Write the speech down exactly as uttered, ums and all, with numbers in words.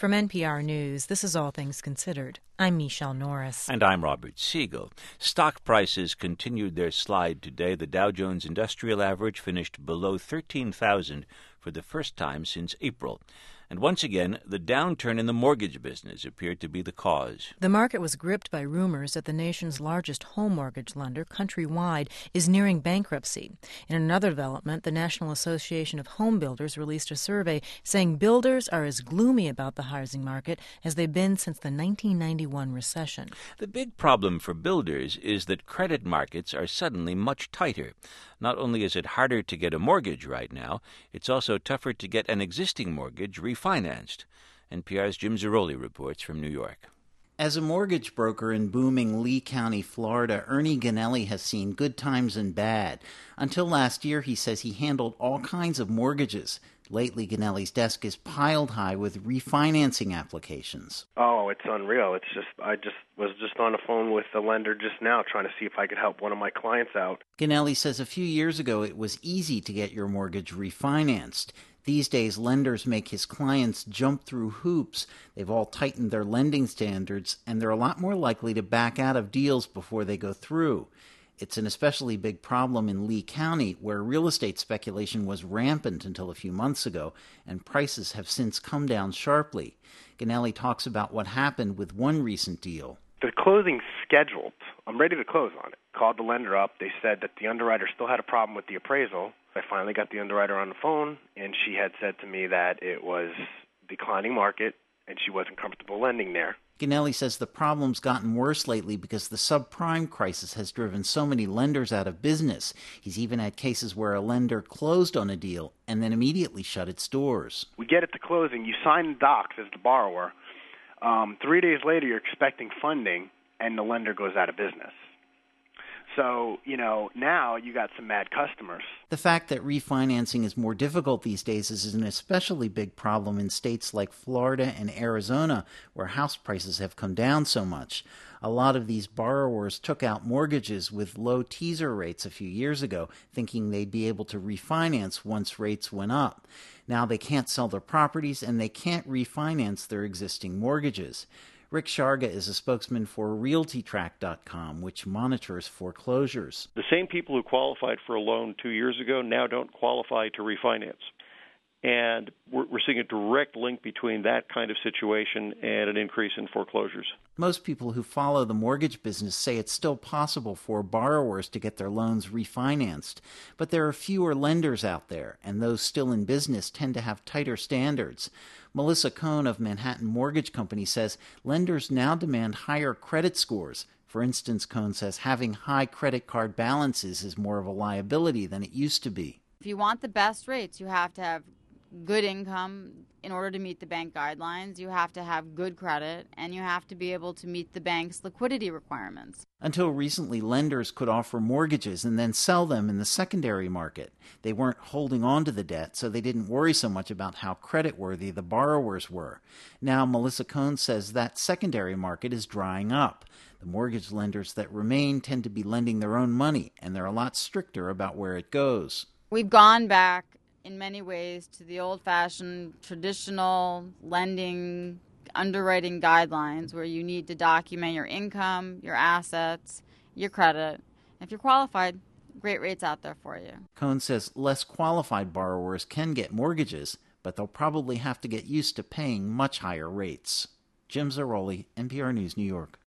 From N P R News, this is All Things Considered. I'm Michelle Norris. And I'm Robert Siegel. Stock prices continued their slide today. The Dow Jones Industrial Average finished below thirteen thousand for the first time since April. And once again, the downturn in the mortgage business appeared to be the cause. The market was gripped by rumors that the nation's largest home mortgage lender, Countrywide, is nearing bankruptcy. In another development, the National Association of Home Builders released a survey saying builders are as gloomy about the housing market as they've been since the nineteen ninety-one recession. The big problem for builders is that credit markets are suddenly much tighter. Not only is it harder to get a mortgage right now, it's also tougher to get an existing mortgage refinanced. N P R's Jim Zarroli reports from New York. As a mortgage broker in booming Lee County, Florida, Ernie Ganelli has seen good times and bad. Until last year, he says he handled all kinds of mortgages. Lately, Ganelli's desk is piled high with refinancing applications. Oh, it's unreal. It's just, I just was just on the phone with the lender just now trying to see if I could help one of my clients out. Ganelli says a few years ago it was easy to get your mortgage refinanced. These days, lenders make his clients jump through hoops. They've all tightened their lending standards, and they're a lot more likely to back out of deals before they go through. It's an especially big problem in Lee County, where real estate speculation was rampant until a few months ago, and prices have since come down sharply. Ganelli talks about what happened with one recent deal. The closing's scheduled. I'm ready to close on it. Called the lender up. They said that the underwriter still had a problem with the appraisal. I finally got the underwriter on the phone, and she had said to me that it was declining market, and she wasn't comfortable lending there. Ganelli says the problem's gotten worse lately because the subprime crisis has driven so many lenders out of business. He's even had cases where a lender closed on a deal and then immediately shut its doors. We get it to closing. You sign the docs as the borrower. Um, three days later, you're expecting funding, and the lender goes out of business. So, you know, now you got some mad customers. The fact that refinancing is more difficult these days is an especially big problem in states like Florida and Arizona, where house prices have come down so much. A lot of these borrowers took out mortgages with low teaser rates a few years ago, thinking they'd be able to refinance once rates went up. Now they can't sell their properties and they can't refinance their existing mortgages. Rick Sharga is a spokesman for Realty Track dot com, which monitors foreclosures. The same people who qualified for a loan two years ago now don't qualify to refinance. And we're, we're seeing a direct link between that kind of situation and an increase in foreclosures. Most people who follow the mortgage business say it's still possible for borrowers to get their loans refinanced. But there are fewer lenders out there, and those still in business tend to have tighter standards. Melissa Cohn of Manhattan Mortgage Company says lenders now demand higher credit scores. For instance, Cohn says having high credit card balances is more of a liability than it used to be. If you want the best rates, you have to have good income in order to meet the bank guidelines. You have to have good credit, and you have to be able to meet the bank's liquidity requirements. Until recently, lenders could offer mortgages and then sell them in the secondary market. They weren't holding on to the debt, so they didn't worry so much about how creditworthy the borrowers were. Now, Melissa Cohn says that secondary market is drying up. The mortgage lenders that remain tend to be lending their own money, and they're a lot stricter about where it goes. We've gone back in many ways to the old-fashioned traditional lending underwriting guidelines where you need to document your income, your assets, your credit. If you're qualified, great rates out there for you. Cohn says less qualified borrowers can get mortgages, but they'll probably have to get used to paying much higher rates. Jim Zarroli, N P R News, New York.